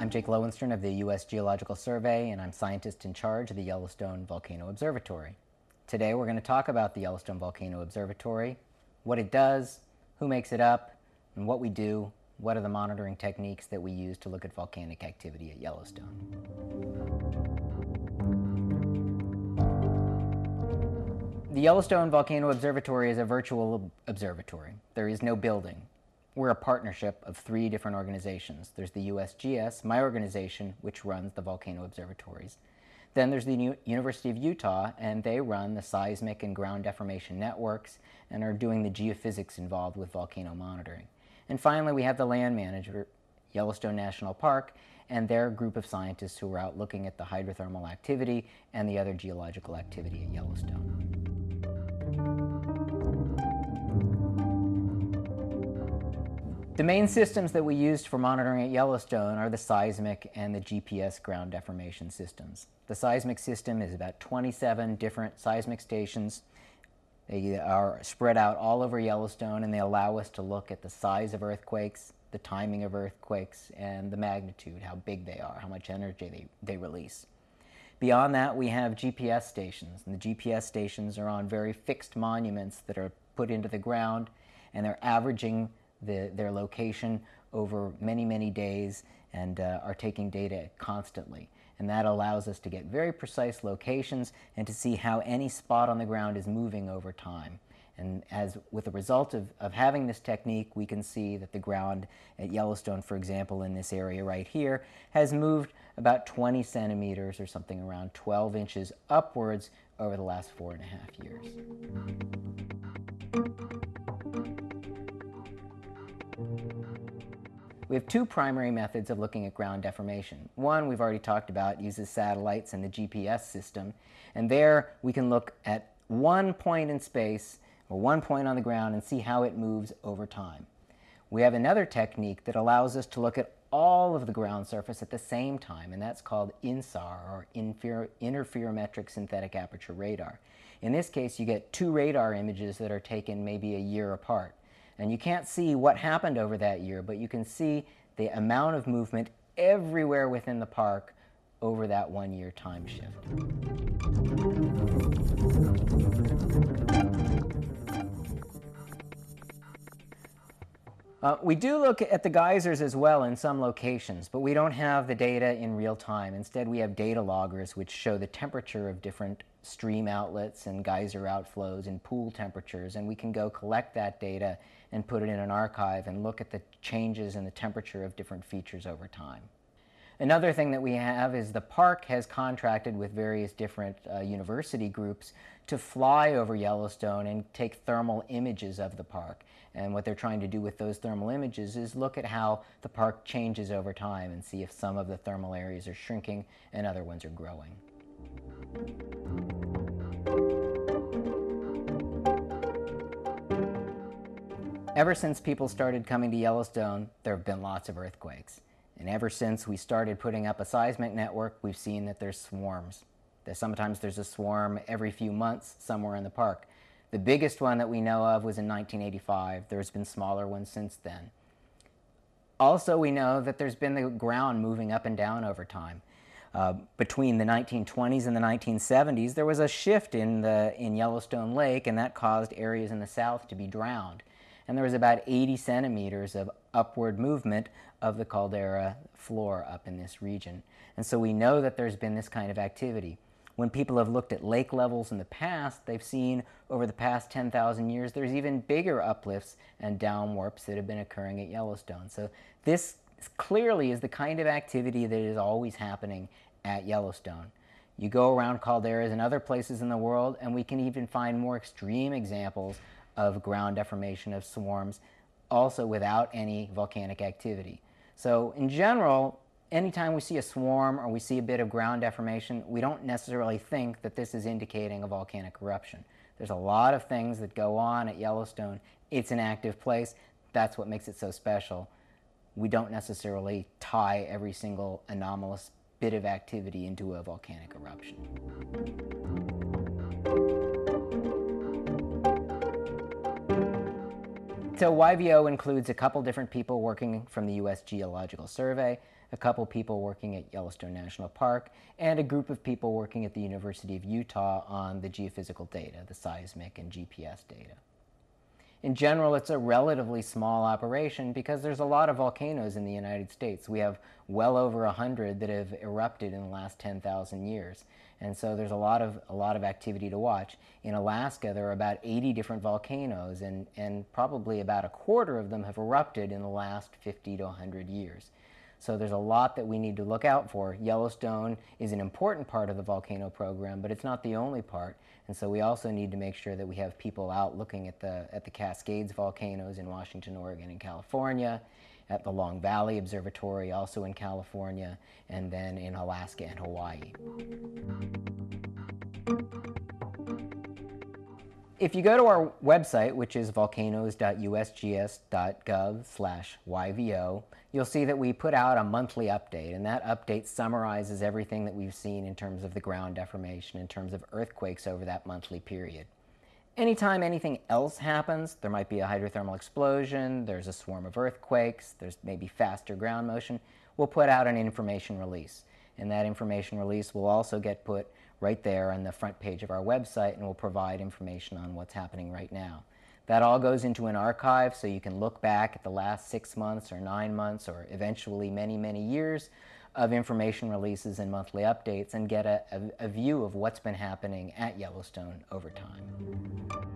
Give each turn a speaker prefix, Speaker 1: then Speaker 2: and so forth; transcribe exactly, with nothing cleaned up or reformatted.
Speaker 1: I'm Jake Lowenstern of the U S Geological Survey, and I'm scientist in charge of the Yellowstone Volcano Observatory. Today we're going to talk about the Yellowstone Volcano Observatory, what it does, who makes it up, and what we do, what are the monitoring techniques that we use to look at volcanic activity at Yellowstone. The Yellowstone Volcano Observatory is a virtual observatory. There is no building. We're a partnership of three different organizations. There's the U S G S, my organization, which runs the volcano observatories. Then there's the U University of Utah, and they run the seismic and ground deformation networks and are doing the geophysics involved with volcano monitoring. And finally, we have the land manager, Yellowstone National Park, and their group of scientists who are out looking at the hydrothermal activity and the other geological activity at Yellowstone. The main systems that we used for monitoring at Yellowstone are the seismic and the G P S ground deformation systems. The seismic system is about twenty-seven different seismic stations. They are spread out all over Yellowstone, and they allow us to look at the size of earthquakes, the timing of earthquakes, and the magnitude, how big they are, how much energy they, they release. Beyond that, we have G P S stations, and the G P S stations are on very fixed monuments that are put into the ground, and they're averaging The, their location over many, many days and uh, are taking data constantly. And that allows us to get very precise locations and to see how any spot on the ground is moving over time. And as with the result of, of having this technique, we can see that the ground at Yellowstone, for example, in this area right here, has moved about twenty centimeters or something around twelve inches upwards over the last four and a half years. We have two primary methods of looking at ground deformation. One, we've already talked about, uses satellites and the G P S system. And there we can look at one point in space or one point on the ground and see how it moves over time. We have another technique that allows us to look at all of the ground surface at the same time, and that's called INSAR, or Interferometric Synthetic Aperture Radar. In this case, you get two radar images that are taken maybe a year apart. And you can't see what happened over that year, but you can see the amount of movement everywhere within the park over that one-year time shift. Uh, we do look at the geysers as well in some locations, but we don't have the data in real time. Instead, we have data loggers which show the temperature of different stream outlets and geyser outflows and pool temperatures, and we can go collect that data and put it in an archive and look at the changes in the temperature of different features over time. Another thing that we have is the park has contracted with various different uh, university groups to fly over Yellowstone and take thermal images of the park. And what they're trying to do with those thermal images is look at how the park changes over time and see if some of the thermal areas are shrinking and other ones are growing. Ever since people started coming to Yellowstone, there have been lots of earthquakes. And ever since we started putting up a seismic network, we've seen that there's swarms. That sometimes there's a swarm every few months somewhere in the park. The biggest one that we know of was in nineteen eighty-five. There's been smaller ones since then. Also, we know that there's been the ground moving up and down over time. Uh, between the nineteen twenties and the nineteen seventies, there was a shift in, the, in Yellowstone Lake, and that caused areas in the south to be drowned. And there was about eighty centimeters of upward movement of the caldera floor up in this region. And so we know that there's been this kind of activity. When people have looked at lake levels in the past, they've seen over the past ten thousand years there's even bigger uplifts and downwarps that have been occurring at Yellowstone. So this clearly is the kind of activity that is always happening at Yellowstone. You go around calderas and other places in the world, and we can even find more extreme examples of ground deformation of swarms, also without any volcanic activity. So in general, anytime we see a swarm or we see a bit of ground deformation, we don't necessarily think that this is indicating a volcanic eruption. There's a lot of things that go on at Yellowstone. It's an active place. That's what makes it so special. We don't necessarily tie every single anomalous bit of activity into a volcanic eruption. So Y V O includes a couple different people working from the U S Geological Survey, a couple people working at Yellowstone National Park, and a group of people working at the University of Utah on the geophysical data, the seismic and G P S data. In general, it's a relatively small operation because there's a lot of volcanoes in the United States. We have well over one hundred that have erupted in the last ten thousand years. And so there's a lot of, a lot of activity to watch. In Alaska, there are about eighty different volcanoes, and, and probably about a quarter of them have erupted in the last fifty to one hundred years. So there's a lot that we need to look out for. Yellowstone is an important part of the volcano program, but it's not the only part. And so we also need to make sure that we have people out looking at the, at the Cascades volcanoes in Washington, Oregon, and California, at the Long Valley Observatory, also in California, and then in Alaska and Hawaii. If you go to our website, which is volcanoes dot U S G S dot gov slash Y V O, you'll see that we put out a monthly update, and that update summarizes everything that we've seen in terms of the ground deformation, in terms of earthquakes over that monthly period. Anytime anything else happens, there might be a hydrothermal explosion, there's a swarm of earthquakes, there's maybe faster ground motion, we'll put out an information release. And that information release will also get put right there on the front page of our website, and will provide information on what's happening right now. That all goes into an archive, so you can look back at the last six months or nine months or eventually many, many years of information releases and monthly updates, and get a, a, a view of what's been happening at Yellowstone over time.